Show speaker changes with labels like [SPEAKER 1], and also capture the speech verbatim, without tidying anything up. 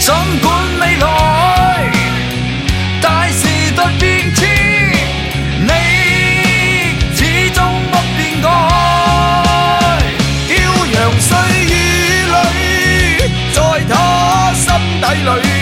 [SPEAKER 1] 儘管未來大時代變遷，你始終不變改。驕陽歲月裏，在他心底裏。